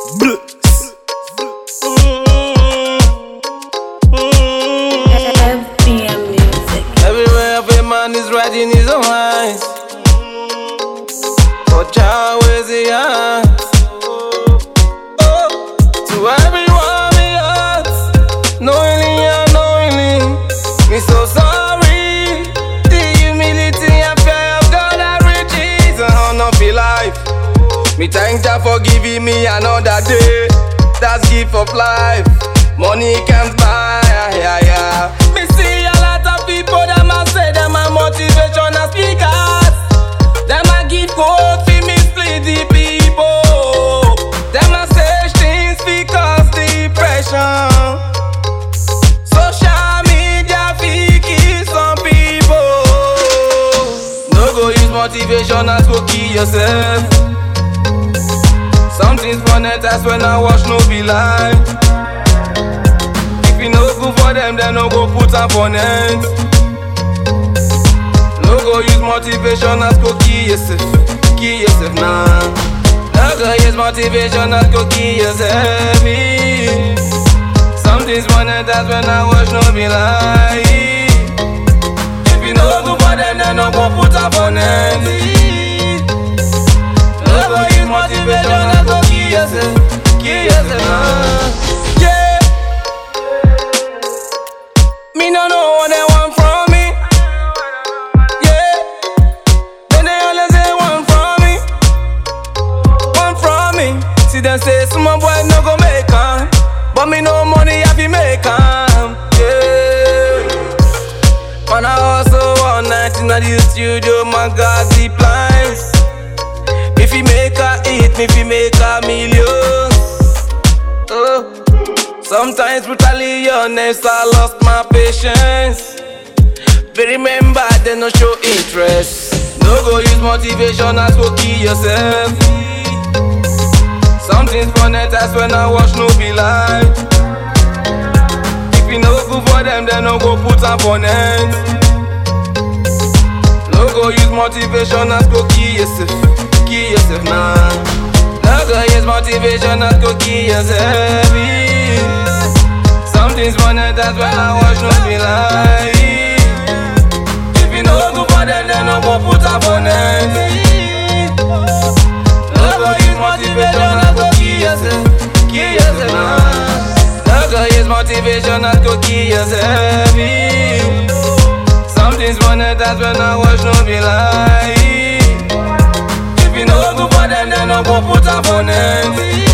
FBM music. Everywhere every man is riding his own eyes. But Jah is the heart. To everyone me hurt, knowingly and unknowingly, me so sorry. The humility and fear of God that riches and honor for life. Me thank Jah for giving me another day. That's gift of life. Money can't buy, yeah. Me see a lot of people that must say them a motivational speakers. Them a give code for mislead the people. Them a say things because depression. Social media fi kill some people. No go use motivation as go kill yourself. Something's funny, that's when I watch no be lie. If you no good for them, then no go put up on it. No go use motivation as go kill yourself now. No go use motivation as go kill yourself. Something's funny, that's when I watch no be lie. If you no good for them, then no go put up on it. No go use motivation as go kill yourself now. Yeah. Me no know what they want from me. Yeah. Then they always say want from me. See them say some boy no go make 'em, but me no money I fi make 'em. Yeah. Man I hustle all night in the studio, my God the plans. If he make a hit, if he make a million. Oh. Sometimes brutally honest, I lost my patience. But remember, they no show interest. No go use motivation as go kill yourself. Something's funny, that's when I watch no be lie. If you no good for them, then no go put up on it. No go use motivation as go kill yourself now. No go use motivation as go kill yourself. Something's funny, that's when I watch no be lie. If you no good for them, then no go put up on it. No go use motivation as go kill yourself now. No go use motivation as go kill yourself. Something's funny, that's when I watch no be lie. If you no good for them, then no go put up on it.